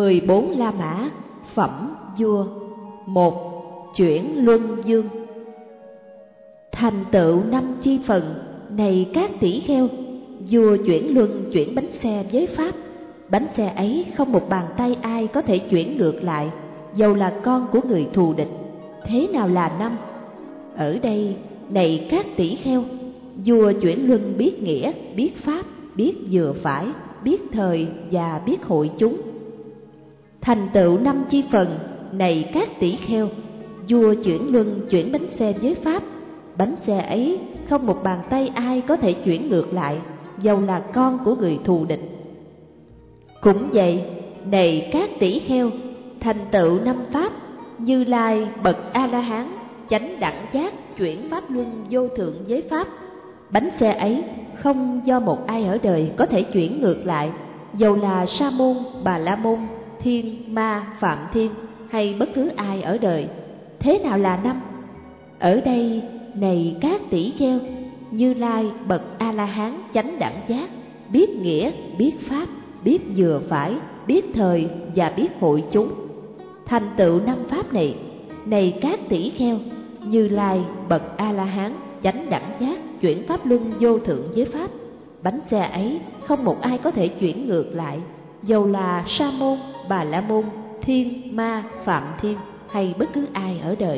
14 La Mã, phẩm vua. 1. Chuyển luân dương. Thành tựu 5 chi phần, này các tỷ kheo, vua chuyển luân chuyển bánh xe với pháp. Bánh xe ấy không một bàn tay ai có thể chuyển ngược lại, dầu là con của người thù địch. Thế nào là 5? Ở đây, này các tỷ kheo, vua chuyển luân biết nghĩa, biết pháp, biết vừa phải, biết thời và biết hội chúng. Thành tựu 5 chi phần, này các tỷ kheo, vua chuyển luân chuyển bánh xe với pháp. Bánh xe ấy không một bàn tay ai có thể chuyển ngược lại, dầu là con của người thù địch. Cũng vậy, này các tỷ kheo, thành tựu 5 pháp, Như Lai bậc A-la-hán chánh đẳng giác chuyển pháp luân vô thượng giới pháp. Bánh xe ấy không do một ai ở đời có thể chuyển ngược lại, dầu là Sa môn, Bà la môn, Thiên, Ma, Phạm Thiên hay bất cứ ai ở đời. Thế nào là 5? Ở đây, này các tỷ kheo, Như Lai bậc A-la-hán chánh đẳng giác biết nghĩa, biết pháp, biết vừa phải, biết thời và biết hội chúng. Thành tựu 5 pháp này, này các tỷ kheo, Như Lai bậc A-la-hán chánh đẳng giác chuyển pháp luân vô thượng giới pháp. Bánh xe ấy không một ai có thể chuyển ngược lại, dầu là Sa môn, Bà la môn, Thiên, Ma, Phạm Thiên hay bất cứ ai ở đời.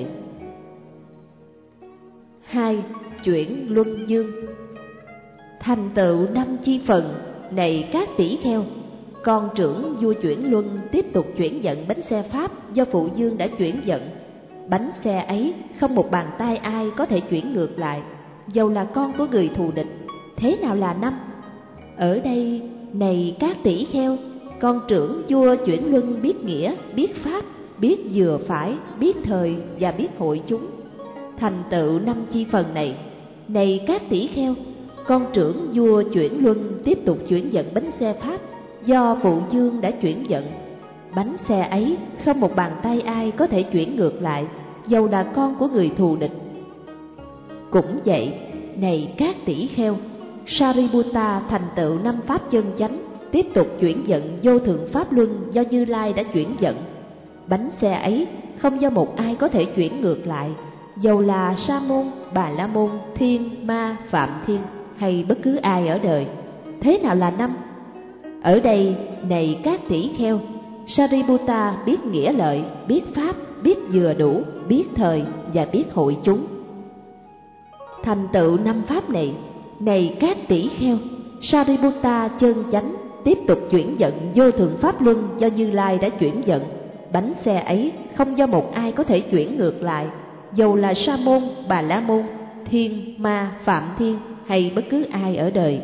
2. Chuyển luân dương. Thành tựu 5 chi phần, này các tỷ kheo, con trưởng vua chuyển luân tiếp tục chuyển vận bánh xe pháp do phụ dương đã chuyển vận. Bánh xe ấy không một bàn tay ai có thể chuyển ngược lại, dầu là con của người thù địch. Thế nào là 5? Ở đây, này các tỷ kheo, con trưởng vua chuyển luân biết nghĩa, biết pháp, biết vừa phải, biết thời và biết hội chúng. Thành tựu 5 chi phần này, này các tỷ kheo, con trưởng vua chuyển luân tiếp tục chuyển vận bánh xe pháp do phụ dương đã chuyển vận. Bánh xe ấy không một bàn tay ai có thể chuyển ngược lại, dầu là con của người thù địch. Cũng vậy, này các tỷ kheo, Sariputta thành tựu 5 pháp chân chánh tiếp tục chuyển vận vô thượng pháp luân do Như Lai đã chuyển vận. Bánh xe ấy không do một ai có thể chuyển ngược lại, dầu là Sa môn, Bà la môn, Thiên, Ma, Phạm Thiên hay bất cứ ai ở đời. Thế nào là 5? Ở đây, này các tỷ kheo, Sariputta biết nghĩa lợi, biết pháp, biết vừa đủ, biết thời và biết hội chúng. Thành tựu 5 pháp này, này các tỷ kheo, Sariputta chân chánh tiếp tục chuyển vận vô thượng pháp luân do Như Lai đã chuyển vận. Bánh xe ấy không do một ai có thể chuyển ngược lại, dầu là Sa môn, Bà la môn, Thiên, Ma, Phạm Thiên hay bất cứ ai ở đời.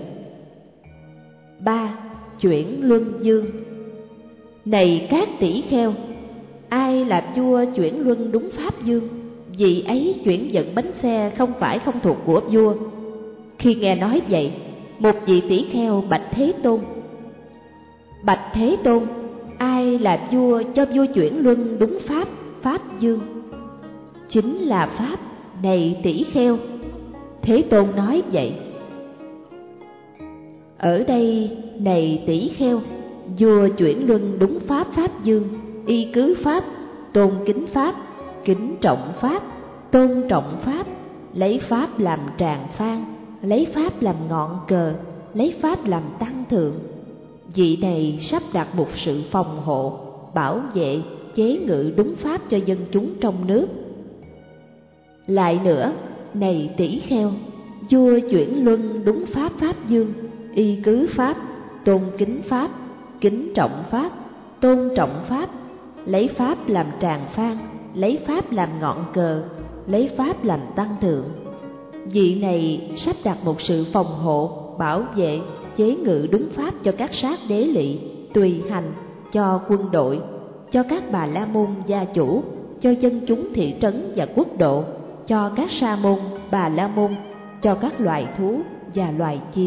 3. Chuyển luân dương. Này các tỷ kheo, ai làm vua chuyển luân đúng pháp dương, vị ấy chuyển vận bánh xe không phải không thuộc của vua. Khi nghe nói vậy, một vị tỷ kheo bạch Thế Tôn: Bạch Thế Tôn, ai làm vua cho vua chuyển luân đúng pháp, pháp dương? Chính là pháp, này tỷ kheo. Thế Tôn nói vậy. Ở đây, này tỷ kheo, vua chuyển luân đúng pháp, pháp dương, y cứ pháp, tôn kính pháp, kính trọng pháp, tôn trọng pháp, lấy pháp làm tràng phan, lấy pháp làm ngọn cờ, lấy pháp làm tăng thượng. Vị này sắp đặt một sự phòng hộ, bảo vệ, chế ngự đúng pháp cho dân chúng trong nước. Lại nữa, này tỷ kheo, vua chuyển luân đúng pháp, pháp dương, y cứ pháp, tôn kính pháp, kính trọng pháp, tôn trọng pháp, lấy pháp làm tràng phan, lấy pháp làm ngọn cờ, lấy pháp làm tăng thượng. Vị này sắp đặt một sự phòng hộ, bảo vệ, chế ngự đúng pháp cho các sát đế lỵ, tùy hành, cho quân đội, cho các Bà la môn gia chủ, cho dân chúng thị trấn và quốc độ, cho các Sa môn, Bà la môn, cho các loài thú và loài chim.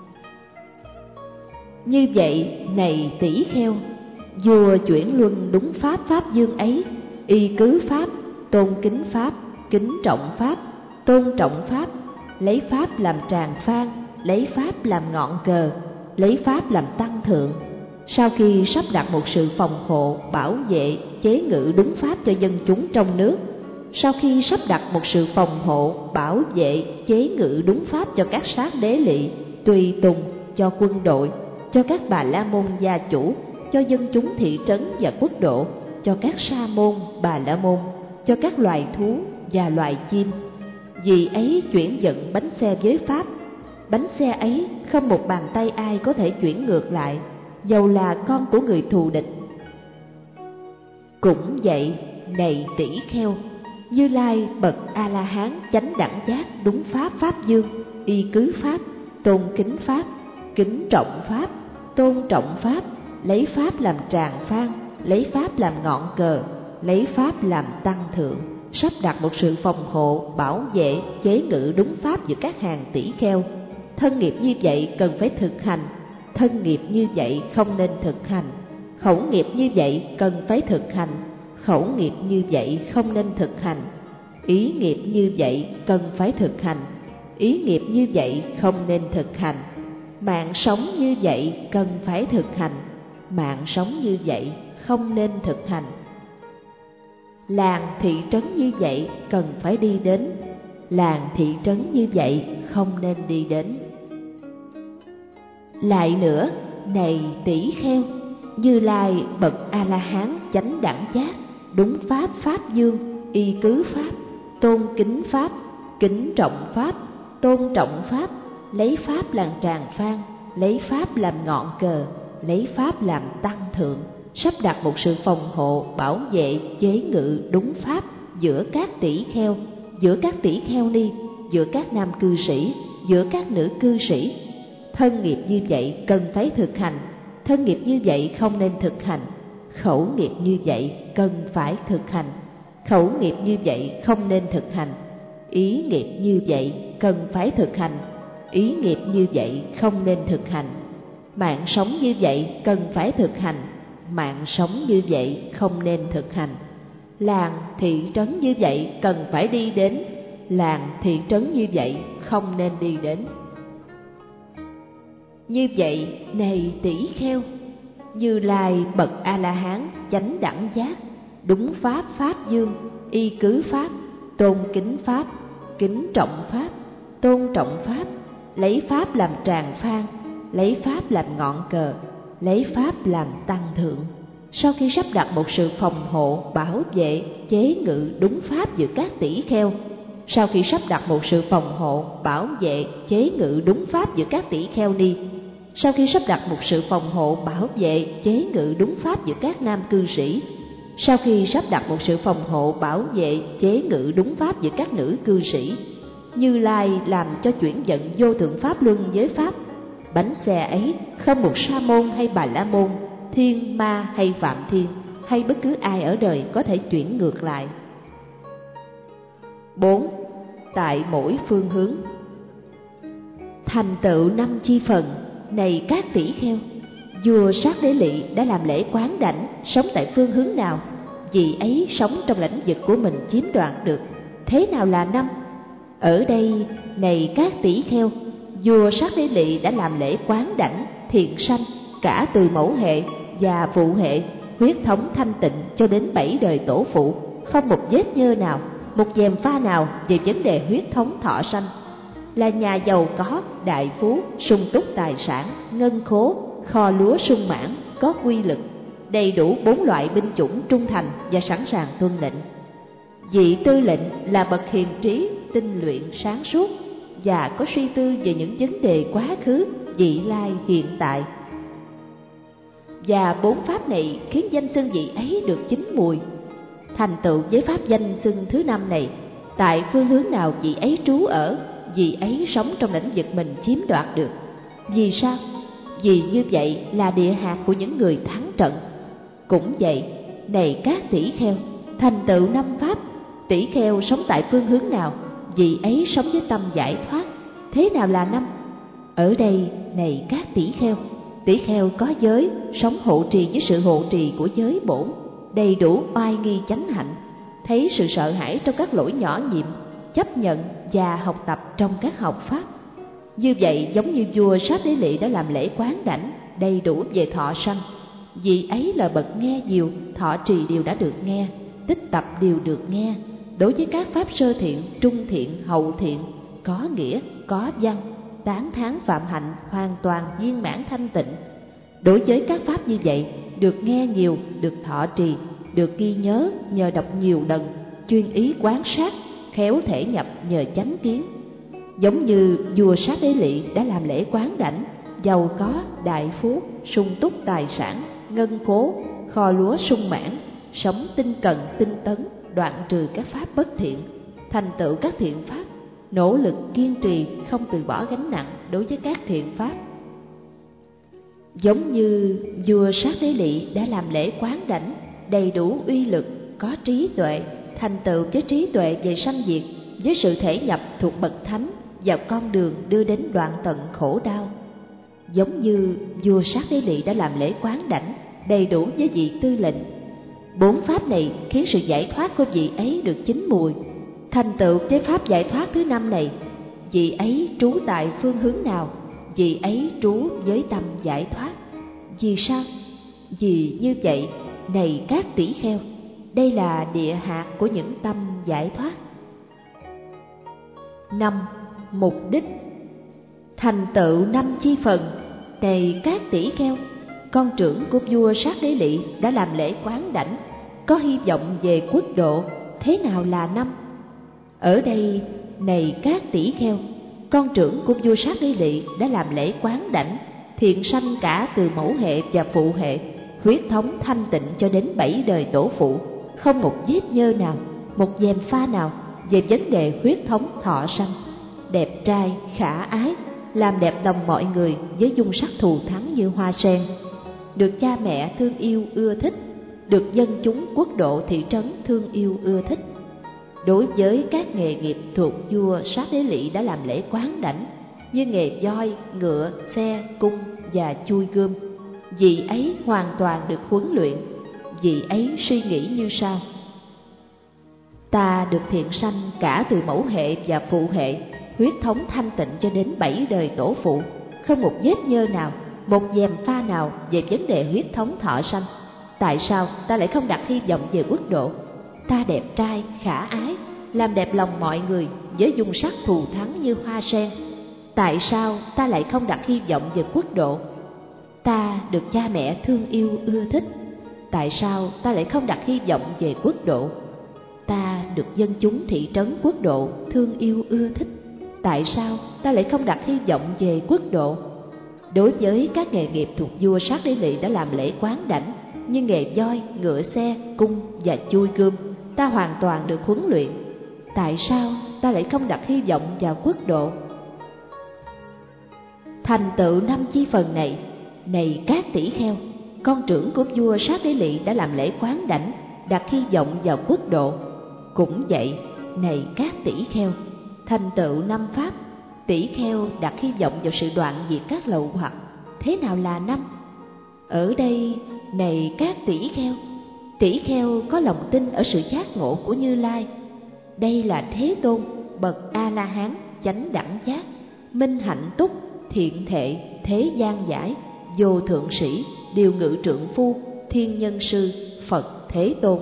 Như vậy, này tỷ kheo, vua chuyển luân đúng pháp, pháp dương ấy, y cứ pháp, tôn kính pháp, kính trọng pháp, tôn trọng pháp, lấy pháp làm tràng phan, lấy pháp làm ngọn cờ, lấy pháp làm tăng thượng. Sau khi sắp đặt một sự phòng hộ, bảo vệ, chế ngự đúng pháp cho dân chúng trong nước, sau khi sắp đặt một sự phòng hộ, bảo vệ, chế ngự đúng pháp cho các sát đế lỵ, tùy tùng, cho quân đội, cho các bà la môn gia chủ, cho dân chúng thị trấn và quốc độ, cho các sa môn, bà la môn, cho các loài thú và loài chim. Vì ấy chuyển vận bánh xe với pháp. Bánh xe ấy không một bàn tay ai có thể chuyển ngược lại, dầu là con của người thù địch. Cũng vậy, này tỷ kheo, Như Lai bậc A-la-hán chánh đẳng giác đúng pháp pháp dương, y cứ pháp, tôn kính pháp, kính trọng pháp, tôn trọng pháp, lấy pháp làm tràng phan, lấy pháp làm ngọn cờ, lấy pháp làm tăng thượng, sắp đặt một sự phòng hộ, bảo vệ, chế ngự đúng pháp giữa các hàng tỷ kheo. Thân nghiệp như vậy cần phải thực hành, thân nghiệp như vậy không nên thực hành. Khẩu nghiệp như vậy cần phải thực hành, khẩu nghiệp như vậy không nên thực hành. Ý nghiệp như vậy cần phải thực hành, ý nghiệp như vậy không nên thực hành. Mạng sống như vậy cần phải thực hành, mạng sống như vậy không nên thực hành. Làng thị trấn như vậy cần phải đi đến, làng thị trấn như vậy không nên đi đến. Lại nữa, này tỷ kheo, Như Lai bậc A-la-hán chánh đẳng giác đúng pháp pháp dương, y cứ pháp, tôn kính pháp, kính trọng pháp, tôn trọng pháp, lấy pháp làm tràng phan, lấy pháp làm ngọn cờ, lấy pháp làm tăng thượng, sắp đặt một sự phòng hộ, bảo vệ, chế ngự đúng pháp giữa các tỷ kheo, giữa các tỷ kheo ni, giữa các nam cư sĩ, giữa các nữ cư sĩ. Thân nghiệp như vậy cần phải thực hành, thân nghiệp như vậy không nên thực hành. Khẩu nghiệp như vậy cần phải thực hành, khẩu nghiệp như vậy không nên thực hành. Ý nghiệp như vậy cần phải thực hành, ý nghiệp như vậy không nên thực hành. Mạng sống như vậy cần phải thực hành, mạng sống như vậy không nên thực hành. Làng thị trấn như vậy cần phải đi đến, làng thị trấn như vậy không nên đi đến. Như vậy, này tỷ kheo, Như Lai bậc A-la-hán chánh đẳng giác đúng pháp pháp dương, y cứ pháp, tôn kính pháp, kính trọng pháp, tôn trọng pháp, lấy pháp làm tràng phan, lấy pháp làm ngọn cờ, lấy pháp làm tăng thượng. Sau khi sắp đặt một sự phòng hộ, bảo vệ, chế ngự đúng pháp giữa các tỷ kheo, sau khi sắp đặt một sự phòng hộ, bảo vệ, chế ngự đúng pháp giữa các tỷ kheo ni, sau khi sắp đặt một sự phòng hộ, bảo vệ, chế ngự đúng pháp giữa các nam cư sĩ, sau khi sắp đặt một sự phòng hộ, bảo vệ, chế ngự đúng pháp giữa các nữ cư sĩ, Như Lai làm cho chuyển vận vô thượng pháp luân giới pháp. Bánh xe ấy không một sa môn hay bà la môn, thiên ma hay phạm thiên, hay bất cứ ai ở đời có thể chuyển ngược lại. 4. Tại mỗi phương hướng. Thành tựu 5 chi phần. Này các tỷ kheo, vua Sát Đế Lỵ đã làm lễ quán đảnh, sống tại phương hướng nào, vị ấy sống trong lãnh vực của mình chiếm đoạt được. Thế nào là 5? Ở đây, này các tỷ kheo, vua Sát Đế Lỵ đã làm lễ quán đảnh thiện sanh cả từ mẫu hệ và phụ hệ, huyết thống thanh tịnh cho đến 7 đời tổ phụ, không một vết nhơ nào, một gièm pha nào về vấn đề huyết thống thọ sanh. Là nhà giàu có, đại phú, sung túc tài sản, ngân khố, kho lúa sung mãn, có quy lực, đầy đủ 4 loại binh chủng trung thành và sẵn sàng tuân lệnh. Vị tư lệnh là bậc hiền trí, tinh luyện, sáng suốt và có suy tư về những vấn đề quá khứ, vị lai, hiện tại. Và 4 pháp này khiến danh xưng vị ấy được chín mùi. Thành tựu với pháp danh xưng thứ 5 này, tại phương hướng nào vị ấy trú ở, vị ấy sống trong lĩnh vực mình chiếm đoạt được. Vì sao? Vì như vậy là địa hạt của những người thắng trận. Cũng vậy, này các tỷ kheo, thành tựu 5 pháp, tỷ kheo sống tại phương hướng nào, vị ấy sống với tâm giải thoát. Thế nào là 5? Ở đây, này các tỷ kheo có giới, sống hộ trì với sự hộ trì của giới bổn, đầy đủ oai nghi chánh hạnh, thấy sự sợ hãi trong các lỗi nhỏ nhiệm, chấp nhận và học tập trong các học pháp. Như vậy giống như vua Sát Đế Lỵ đã làm lễ quán đảnh đầy đủ về thọ sanh, Vì ấy là bậc nghe diệu, thọ trì điều đã được nghe, tích tập điều được nghe. Đối với các pháp sơ thiện, trung thiện, hậu thiện, có nghĩa, có văn, tán thán phạm hạnh, hoàn toàn viên mãn thanh tịnh. Đối với các pháp như vậy, được nghe nhiều, được thọ trì, được ghi nhớ nhờ đọc nhiều lần, chuyên ý quán sát, khéo thể nhập nhờ chánh kiến. Giống như vua Sát Đế Lỵ đã làm lễ quán đảnh, giàu có, đại phú, sung túc tài sản, ngân khố, kho lúa sung mãn, sống tinh cần, tinh tấn, đoạn trừ các pháp bất thiện, thành tựu các thiện pháp, nỗ lực kiên trì, không từ bỏ gánh nặng đối với các thiện pháp. Giống như vua Sát Đế Lỵ đã làm lễ quán đảnh, đầy đủ uy lực, có trí tuệ, thành tựu với trí tuệ về sanh diệt, với sự thể nhập thuộc bậc thánh vào con đường đưa đến đoạn tận khổ đau. Giống như vua Sát Đế Lỵ đã làm lễ quán đảnh, đầy đủ với vị tư lệnh. Bốn pháp này khiến sự giải thoát của vị ấy được chín mùi. Thành tựu với pháp giải thoát thứ năm này, vị ấy trú tại phương hướng nào? Vị ấy trú với tâm giải thoát. Vì sao? Vì như vậy, này các tỷ kheo, đây là địa hạt của những tâm giải thoát. 5. Mục đích. Thành tựu 5 chi phần. Này các tỷ kheo, con trưởng của vua Sát Đế Lỵ đã làm lễ quán đảnh, có hy vọng về quốc độ. Thế nào là 5? Ở đây, này các tỷ kheo, con trưởng của vua Sát Đế Lỵ đã làm lễ quán đảnh, thiện sanh cả từ mẫu hệ và phụ hệ, huyết thống thanh tịnh cho đến 7 đời tổ phụ, không một vết nhơ nào, một gièm pha nào về vấn đề huyết thống thọ sanh. Đẹp trai, khả ái, làm đẹp lòng mọi người với dung sắc thù thắng như hoa sen, được cha mẹ thương yêu ưa thích, được dân chúng quốc độ thị trấn thương yêu ưa thích. Đối với các nghề nghiệp thuộc vua Sát Đế Lỵ đã làm lễ quán đảnh, như nghề voi, ngựa, xe, cung và chui gươm, vị ấy hoàn toàn được huấn luyện. Vị ấy suy nghĩ như sau: ta được thiện sanh cả từ mẫu hệ và phụ hệ, huyết thống thanh tịnh cho đến 7 đời tổ phụ, không một vết nhơ nào, một gièm pha nào về vấn đề huyết thống thọ sanh. Tại sao ta lại không đặt hy vọng về quốc độ? Ta đẹp trai, khả ái, làm đẹp lòng mọi người với dung sắc thù thắng như hoa sen. Tại sao ta lại không đặt hy vọng về quốc độ? Ta được cha mẹ thương yêu ưa thích. Tại sao ta lại không đặt hy vọng về quốc độ? Ta được dân chúng thị trấn quốc độ thương yêu ưa thích. Tại sao ta lại không đặt hy vọng về quốc độ? Đối với các nghề nghiệp thuộc vua Sát Đế Lỵ đã làm lễ quán đảnh, như nghề voi, ngựa, xe, cung và chui gươm, ta hoàn toàn được huấn luyện. Tại sao ta lại không đặt hy vọng vào quốc độ? Thành tựu 5 chi phần này, này các tỷ kheo, con trưởng của vua Sát Đế Lỵ đã làm lễ quán đảnh, đặt hy vọng vào quốc độ. Cũng vậy, này các tỷ kheo, thành tựu 5 pháp, tỷ kheo đặt hy vọng vào sự đoạn diệt các lậu hoặc. Thế nào là 5? Ở đây, này các tỷ kheo có lòng tin ở sự giác ngộ của Như Lai. Đây là Thế Tôn, bậc A-la-hán, chánh đẳng giác, minh hạnh túc, thiện thệ, thế gian giải, vô thượng sĩ, điều ngự trượng phu, thiên nhân sư, Phật Thế Tôn.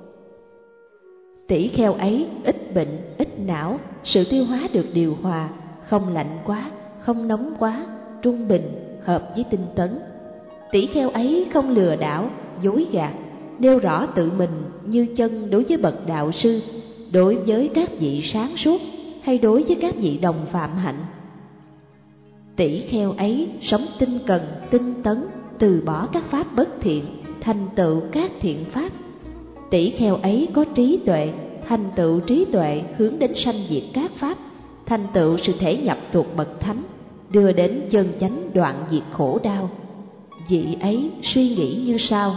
Tỷ kheo ấy ít bệnh, ít não, sự tiêu hóa được điều hòa, không lạnh quá, không nóng quá, trung bình, hợp với tinh tấn. Tỷ kheo ấy không lừa đảo, dối gạt, nêu rõ tự mình như chân đối với bậc đạo sư, đối với các vị sáng suốt hay đối với các vị đồng phạm hạnh. Tỷ kheo ấy sống tinh cần, tinh tấn, từ bỏ các pháp bất thiện, thành tựu các thiện pháp. Tỷ kheo ấy có trí tuệ, thành tựu trí tuệ hướng đến sanh diệt các pháp, thành tựu sự thể nhập thuộc bậc thánh, đưa đến chân chánh đoạn diệt khổ đau. Vị ấy suy nghĩ như sau: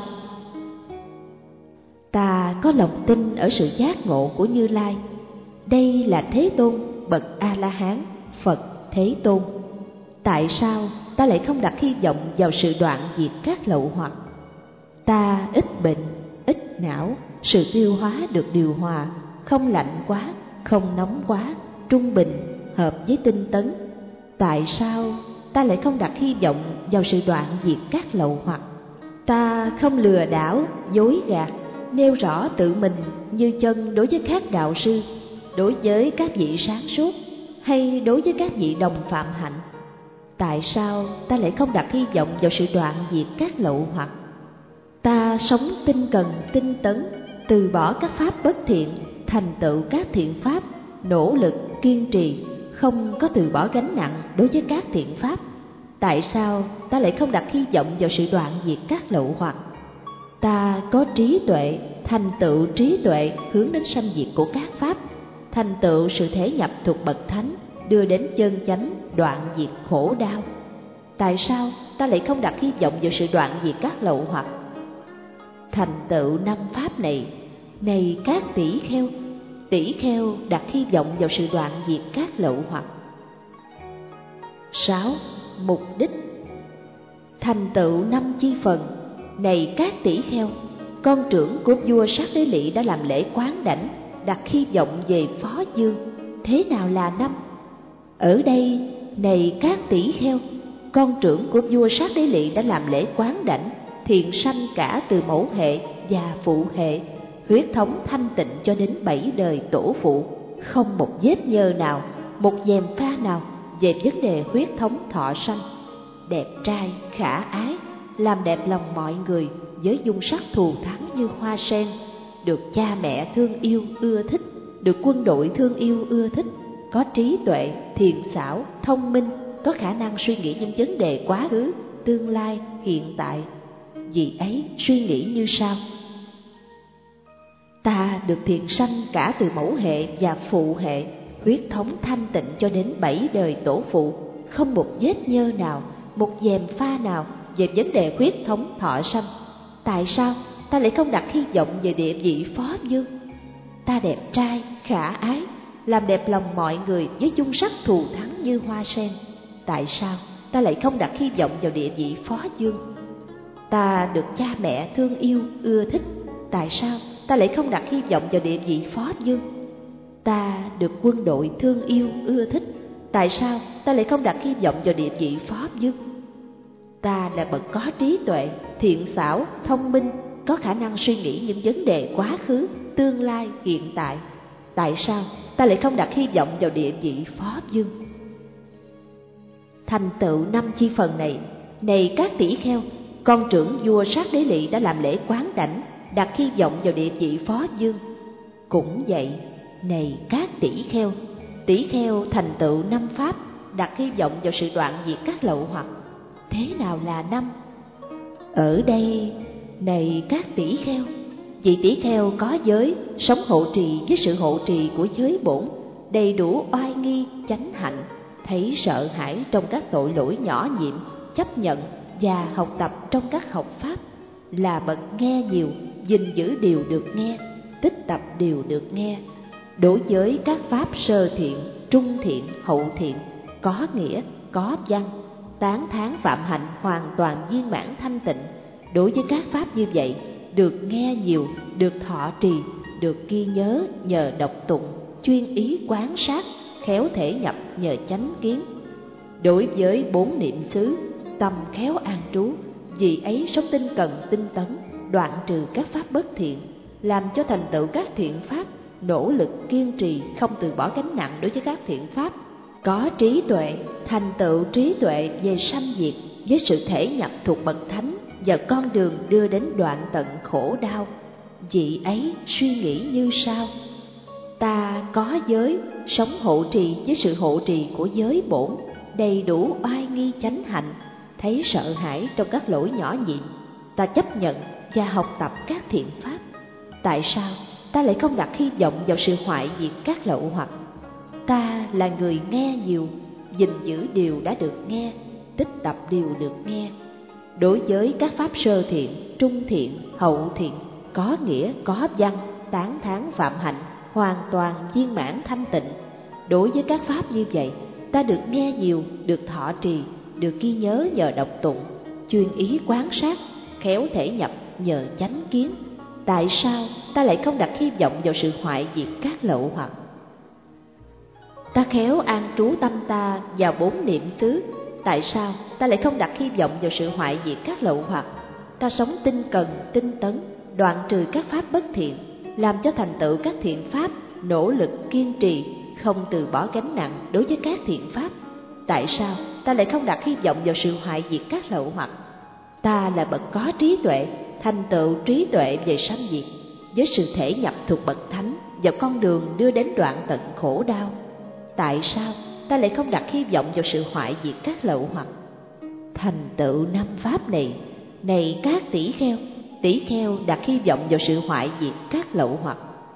ta có lòng tin ở sự giác ngộ của Như Lai. Đây là Thế Tôn, bậc A-la-hán, Phật Thế Tôn. Tại sao ta lại không đặt hy vọng vào sự đoạn diệt các lậu hoặc? Ta ít bệnh, ít não, sự tiêu hóa được điều hòa, không lạnh quá, không nóng quá, trung bình, hợp với tinh tấn. Tại sao ta lại không đặt hy vọng vào sự đoạn diệt các lậu hoặc? Ta không lừa đảo, dối gạt, nêu rõ tự mình như chân đối với các đạo sư, đối với các vị sáng suốt hay đối với các vị đồng phạm hạnh. Tại sao ta lại không đặt hy vọng vào sự đoạn diệt các lậu hoặc? Ta sống tinh cần, tinh tấn, từ bỏ các pháp bất thiện, thành tựu các thiện pháp, nỗ lực, kiên trì, không có từ bỏ gánh nặng đối với các thiện pháp. Tại sao ta lại không đặt hy vọng vào sự đoạn diệt các lậu hoặc? Ta có trí tuệ, thành tựu trí tuệ hướng đến sanh diệt của các pháp, thành tựu sự thể nhập thuộc bậc thánh, đưa đến chân chánh, đoạn diệt khổ đau. Tại sao ta lại không đặt hy vọng vào sự đoạn diệt các lậu hoặc? Thành tựu 5 pháp này, này các tỷ kheo đặt hy vọng vào sự đoạn diệt các lậu hoặc. 6. Mục đích. Thành tựu 5 chi phần, này các tỷ kheo, con trưởng của vua Sát Đế Lỵ đã làm lễ quán đảnh, đặt hy vọng về Phó Dương. Thế nào là 5? Ở đây, này các tỷ kheo, con trưởng của vua Sát Đế Lỵ đã làm lễ quán đảnh, thiện sanh cả từ mẫu hệ và phụ hệ, huyết thống thanh tịnh cho đến 7 đời tổ phụ, không một vết nhơ nào, một gièm pha nào về vấn đề huyết thống thọ sanh. Đẹp trai, khả ái, làm đẹp lòng mọi người với dung sắc thù thắng như hoa sen, được cha mẹ thương yêu ưa thích, được quân đội thương yêu ưa thích, có trí tuệ, thiện xảo, thông minh, có khả năng suy nghĩ những vấn đề quá khứ, tương lai, hiện tại. Vì ấy suy nghĩ như sau: ta được thiện sanh cả từ mẫu hệ và phụ hệ, huyết thống thanh tịnh cho đến 7 đời tổ phụ, không một vết nhơ nào, một gièm pha nào về vấn đề huyết thống thọ sanh. Tại sao ta lại không đặt hy vọng về địa vị Phó Dương? Ta đẹp trai, khả ái, làm đẹp lòng mọi người với dung sắc thù thắng như hoa sen. Tại sao ta lại không đặt hy vọng vào địa vị Phó Dương? Ta được cha mẹ thương yêu ưa thích. Tại sao ta lại không đặt hy vọng vào địa vị Phó Dương? Ta được quân đội thương yêu ưa thích. Tại sao ta lại không đặt hy vọng vào địa vị Phó Dương? Ta là bậc có trí tuệ, thiện xảo, thông minh, có khả năng suy nghĩ những vấn đề quá khứ, tương lai, hiện tại. Tại sao ta lại không đặt hy vọng vào địa vị Phó Dương? Thành tựu 5 chi phần này, này các tỷ kheo, con trưởng vua Sát Đế Lỵ đã làm lễ quán đảnh, đặt hy vọng vào địa vị Phó Dương. Cũng vậy, này các tỷ kheo thành tựu 5 pháp, đặt hy vọng vào sự đoạn diệt các lậu hoặc. Thế nào là 5? Ở đây, này các tỷ kheo, vị tỷ kheo có giới, sống hộ trì với sự hộ trì của giới bổn, đầy đủ oai nghi, chánh hạnh, thấy sợ hãi trong các tội lỗi nhỏ nhiệm, chấp nhận và học tập trong các học pháp, là bậc nghe nhiều, gìn giữ điều được nghe, tích tập điều được nghe. Đối với các pháp sơ thiện, trung thiện, hậu thiện, có nghĩa, có văn, tán thán phạm hạnh hoàn toàn viên mãn thanh tịnh. Đối với các pháp như vậy, được nghe nhiều, được thọ trì, được ghi nhớ nhờ đọc tụng, chuyên ý quán sát, khéo thể nhập nhờ chánh kiến. Đối với 4 niệm xứ, tâm khéo an trú, vì ấy sống tinh cần tinh tấn, đoạn trừ các pháp bất thiện, làm cho thành tựu các thiện pháp, nỗ lực kiên trì, không từ bỏ gánh nặng đối với các thiện pháp. Có trí tuệ, thành tựu trí tuệ về sanh diệt với sự thể nhập thuộc bậc thánh và con đường đưa đến đoạn tận khổ đau. Vị ấy suy nghĩ như sau: ta có giới, sống hộ trì với sự hộ trì của giới bổn, đầy đủ oai nghi chánh hạnh, thấy sợ hãi trong các lỗi nhỏ nhịn. Ta chấp nhận và học tập các thiện pháp. Tại sao ta lại không đặt hy vọng vào sự hoại diệt các lậu hoặc? Ta là người nghe nhiều, gìn giữ điều đã được nghe, tích tập điều được nghe. Đối với các pháp sơ thiện, trung thiện, hậu thiện, có nghĩa, có văn, tán thán phạm hạnh, hoàn toàn viên mãn thanh tịnh. Đối với các pháp như vậy, ta được nghe nhiều, được thọ trì, được ghi nhớ nhờ đọc tụng, chuyên ý quán sát, khéo thể nhập nhờ chánh kiến. Tại sao ta lại không đặt hy vọng vào sự hoại diệt các lậu hoặc? Ta khéo an trú tâm ta vào 4 niệm xứ. Tại sao ta lại không đặt hy vọng vào sự hoại diệt các lậu hoặc? ta sống tinh cần, tinh tấn, đoạn trừ các pháp bất thiện, làm cho thành tựu các thiện pháp, nỗ lực kiên trì, không từ bỏ gánh nặng đối với các thiện pháp. Tại sao ta lại không đặt hy vọng vào sự hoại diệt các lậu hoặc? Ta là bậc có trí tuệ, thành tựu trí tuệ về sanh diệt, với sự thể nhập thuộc bậc thánh vào con đường đưa đến đoạn tận khổ đau. Tại sao ta lại không đặt hy vọng vào sự hoại diệt các lậu hoặc? Thành tựu năm pháp này, này các tỷ kheo đặt hy vọng vào sự hoại diệt các lậu hoặc.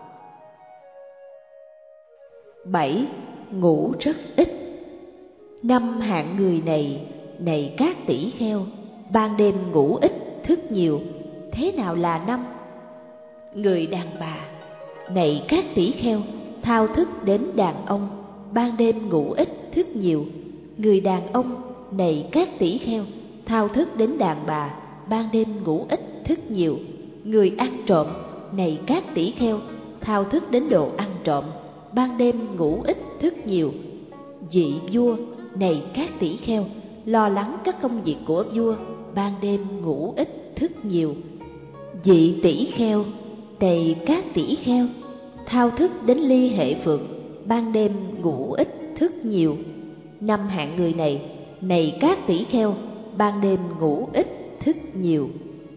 7. Ngủ rất ít. Năm hạng người này, này các tỷ kheo, ban đêm ngủ ít, thức nhiều. Thế nào là năm? Người đàn bà, này các tỷ kheo, thao thức đến đàn ông, ban đêm ngủ ít, thức nhiều. Người đàn ông, này các tỷ kheo, thao thức đến đàn bà, ban đêm ngủ ít, thức nhiều. Người ăn trộm, này các tỷ kheo, thao thức đến đồ ăn trộm, ban đêm ngủ ít, thức nhiều. Vị vua, này các tỷ kheo, lo lắng các công việc của vua, ban đêm ngủ ít, thức nhiều. Vị tỷ kheo, này các tỷ kheo, thao thức đến ly hệ phượng, ban đêm ngủ ít, thức nhiều. Năm hạng người này, này các tỷ kheo, ban đêm ngủ ít, thức nhiều.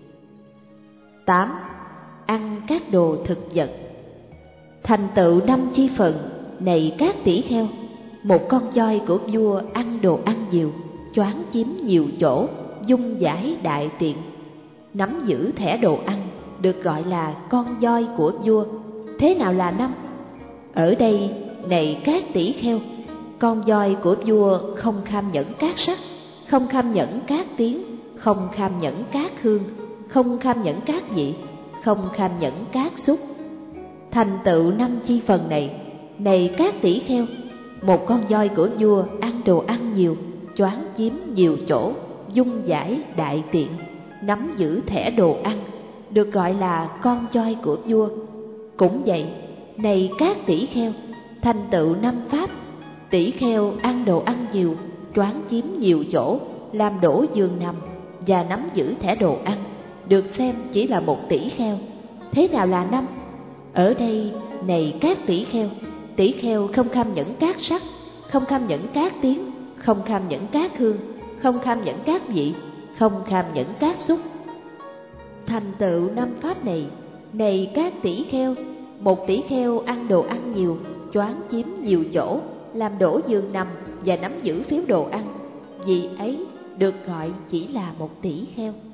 8. Ăn các đồ thực vật. Thành tựu năm chi phần, này các tỷ kheo, một con voi của vua ăn đồ ăn nhiều, choáng chiếm nhiều chỗ, dung giải đại tiện, nắm giữ thẻ đồ ăn, được gọi là con voi của vua. Thế nào là năm? Ở đây, này các tỷ kheo, con voi của vua không kham nhẫn các sắc, không kham nhẫn các tiếng, không kham nhẫn các hương, không kham nhẫn các vị, không kham nhẫn các xúc. Thành tựu năm chi phần này, này các tỷ kheo, một con voi của vua ăn đồ ăn nhiều, choáng chiếm nhiều chỗ, dung giải đại tiện, nắm giữ thẻ đồ ăn, được gọi là con voi của vua. Cũng vậy, này các tỷ kheo, thành tựu năm pháp, tỷ kheo ăn đồ ăn nhiều, choáng chiếm nhiều chỗ, làm đổ giường nằm và nắm giữ thẻ đồ ăn, được xem chỉ là một tỷ kheo. Thế nào là năm? Ở đây, này các tỷ kheo không kham nhẫn các sắc, không kham nhẫn các tiếng, không kham nhẫn các hương, không kham nhẫn các vị, không kham nhẫn các xúc. Thành tựu năm pháp này, này các tỷ kheo, một tỷ kheo ăn đồ ăn nhiều, choáng chiếm nhiều chỗ, làm đổ giường nằm và nắm giữ phiếu đồ ăn, vị ấy được gọi chỉ là một tỷ kheo.